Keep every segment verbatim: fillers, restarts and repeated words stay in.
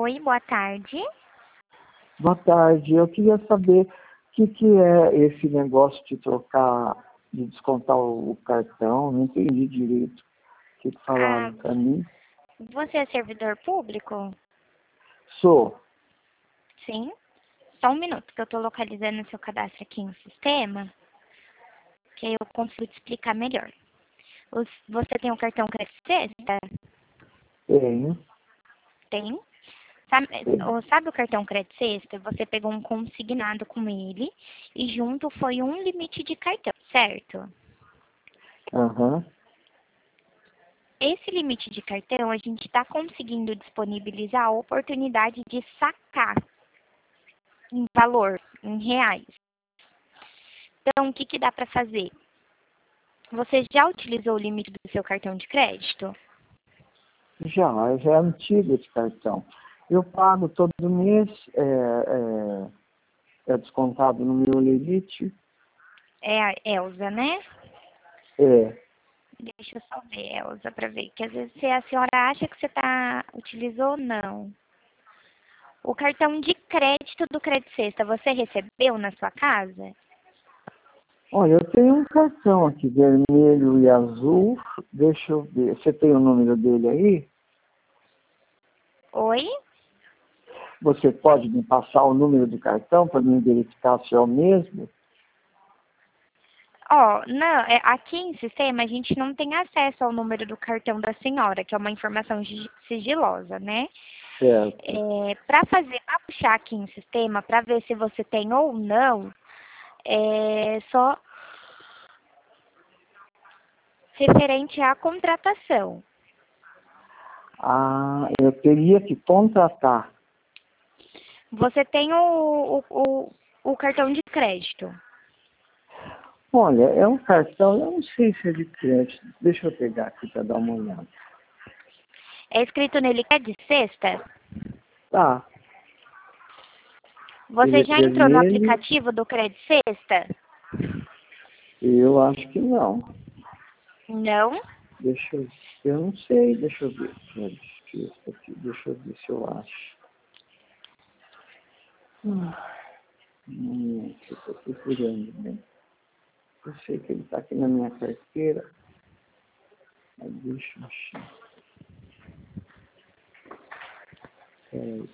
Oi, boa tarde. Boa tarde. Eu queria saber o que, que é esse negócio de trocar, de descontar o, o cartão. Não entendi direito o que, que Ah, falaram para mim. você é servidor público? Sou. Sim. Só um minuto, que eu estou localizando o seu cadastro aqui no sistema, que aí eu consigo te explicar melhor. Os- Você tem o cartão Crédito Sexta? Tenho. Tem. Sabe, Tenho. o- sabe o cartão Crédito Sexta? Você pegou um consignado com ele e junto foi um limite de cartão, certo? Aham. Esse limite de cartão, a gente está conseguindo disponibilizar a oportunidade de sacar em valor, em reais. Então, o que, que dá para fazer? Você já utilizou o limite do seu cartão de crédito? Já, já é antigo esse cartão. Eu pago todo mês, é, é, é descontado no meu limite. É a Elza, né? É. Deixa eu só ver, Elza, para ver. Que às vezes se a senhora acha que você tá, utilizou ou não. O cartão de crédito do Crédito Sexta, você recebeu na sua casa? Olha, eu tenho um cartão aqui, vermelho e azul. Deixa eu ver. Você tem o número dele aí? Oi? Você pode me passar o número do cartão para mim verificar se é o mesmo? Ó, não, é, aqui em sistema a gente não tem acesso ao número do cartão da senhora, que é uma informação gi- sigilosa, né? Certo. É, para fazer, para puxar aqui em sistema, para ver se você tem ou não, é só referente à contratação. Ah, eu teria que contratar. Você tem o, o, o, o cartão de crédito. Olha, é um cartão, eu não sei se é de crédito. Deixa eu pegar aqui para dar uma olhada. É escrito nele que é de sexta? Tá, ele Você é já entrou no vermelho, aplicativo do Crédito Sexta? eu acho que não. Não? Deixa eu, eu não sei, deixa eu ver. Crédito aqui, deixa eu ver se eu acho. Ah, hum, eu estou procurando, né? Eu sei que ele está aqui na minha carteira, mas deixa eu achar. É,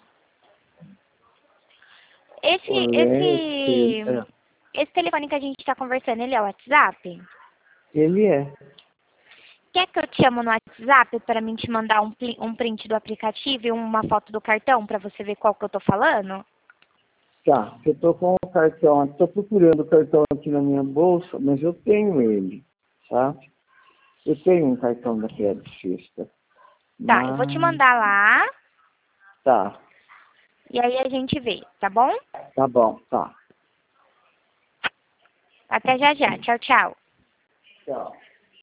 Esse, Colete, esse, é, esse telefone que a gente está conversando, ele é o WhatsApp? ele é. Quer que eu te chamo no WhatsApp para mim te mandar um, pli- um print do aplicativo e uma foto do cartão para você ver qual que eu tô falando? Tá, eu estou com o cartão, estou procurando o cartão aqui na minha bolsa, mas eu tenho ele, sabe? Eu tenho um cartão da Crédito Sexta, Tá, eu vou te mas mandar lá tá, e aí a gente vê, tá bom? tá bom, tá. Até já já. Tchau, tchau. Tchau.